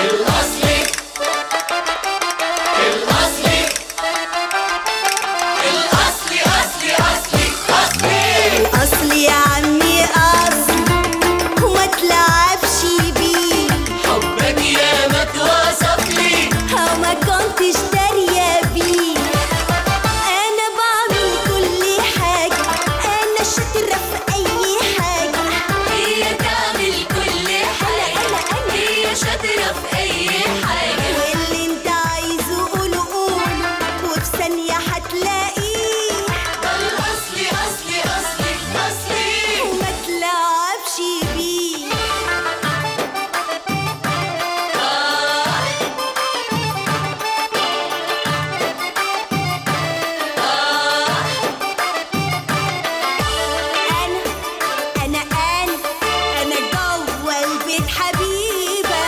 الأصلي الأصلي الأصلي أصلي أصلي أصلي الأصل يا عمي أصل وما تلعبش بيه. حبك يا ما اتوصف لي وما كنتش دارية بيه. أنا بعمل كل حاجة، أنا شاطرة في أي حاجة. هي تعمل كل حاجة، هي شاطرة في أي حاجة. واللي انت عايزه قوله قوله وفي ثانية هتلاقيه. ده الأصلي أصلي أصلي أصلي وما تلعبش بيه. أنا جوه البيت حبيبة.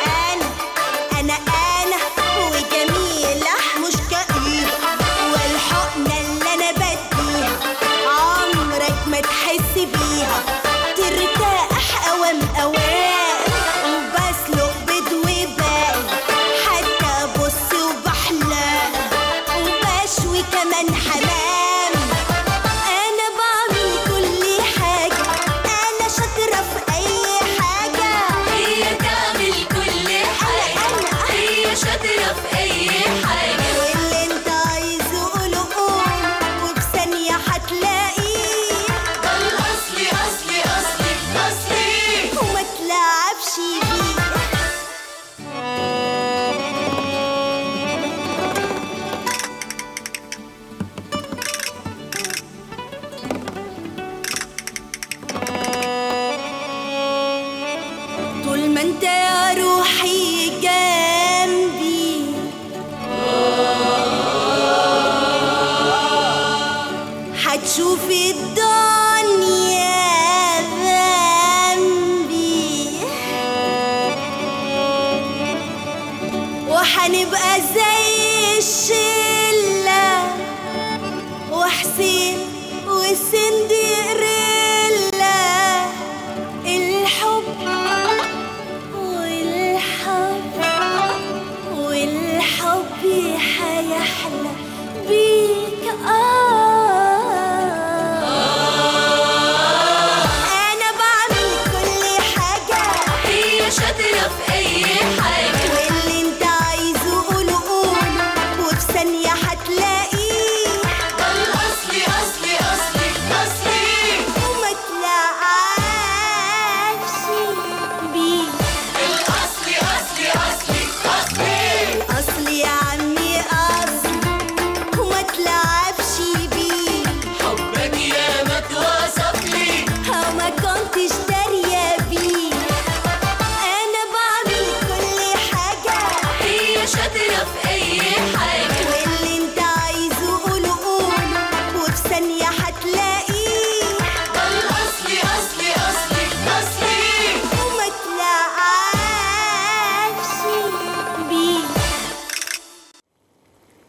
أنا وجميلة مش كئيبة. والحقنة اللي أنا بديها عمرك ما تحس بيها. ترتاح أوام أوام وبسلق بيض وباقي. حتى بص وبحلم وبشوي كمان حمام. أنا بعمل كل حاجة، أنا شاطرة في أي حاجة. هي تعمل كل حاجة، هي شاطرة في أي حاجة. واللي انت عايزه قوله قول وفي ثانية هتلاقيه. ده الأصلي أصلي أصلي أصلي وما تلعبش بيه. طول ما انت يا روحي جنبي هتشوفي الدنيا ذنبي. وحنبقى زي الشمس